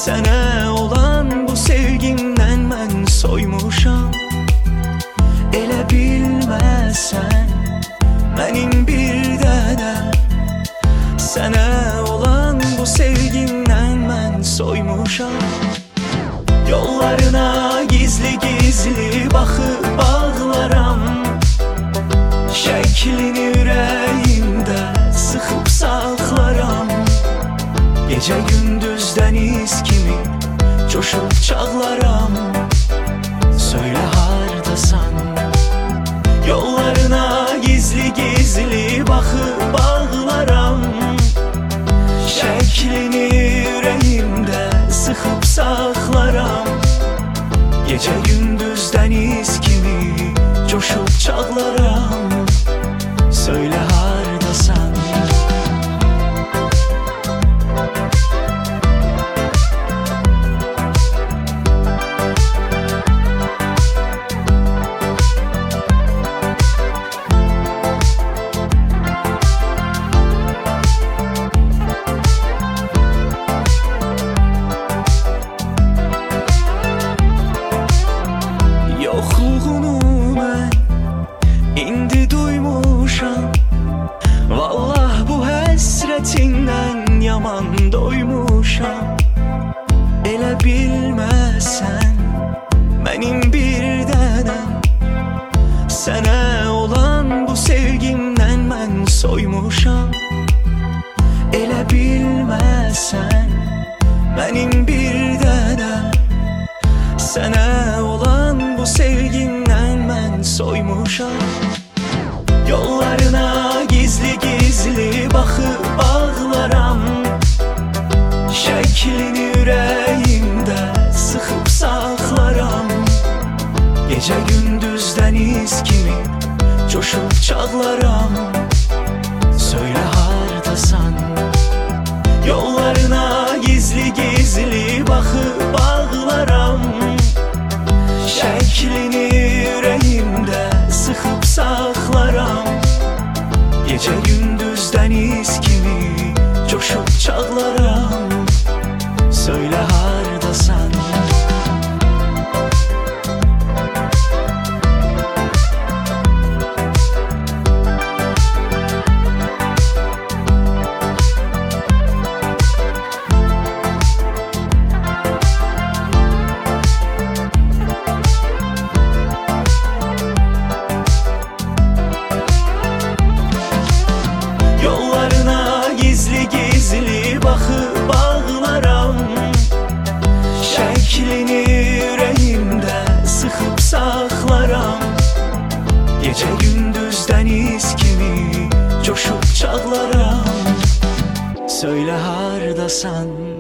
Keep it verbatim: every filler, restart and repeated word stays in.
Sənə olan bu sevgimdən mən soymuşam. Elə bilməsən mənim bir dənə, sənə olan bu sevgimdən mən soymuşam. Yollarına gizli gizli baxıb bağlaram, şəklini ürəyimdə sıxıb saxlaram. Gecə gündüz dəniz kimi coşub çağlaram. Söylə hardasan? Yollarına gizli gizli baxıb bağlaram, şəklini ürəyimdə sıxıb saxlaram. Gecə gündüz dəniz kimi coşub çağlaram. Söylə hardasan? Yoxluğunu mən indi duymuşam. Vallah bu həsrətindən yaman doymuşam. Elə bilməsən mənim bir dənəm, sənə olan bu sevgimdən mən soymuşam. Elə bilməsən mənim bir dənəm, sənə olan bu sevgimdən mən soymuşam. Yollarına gizli gizli baxıb bağlaram, şəklini ürəyimdə sıxıb saxlaram. Gecə gündüz dəniz kimi coşub çağlaram. Söylə hardasan? Yollarına gizli gizli baxıb bağlaram, şəklini ürəyimdə sıxıb saxlaram. Gecə gündüz dəniz kimi coşub çağlaram. Söylə hardasan? Baxıb bağlaram, şəklini ürəyimdə sıxıb saxlaram. Gecə gündüz dəniz kimi coşub çağlaram. Söylə hardasan?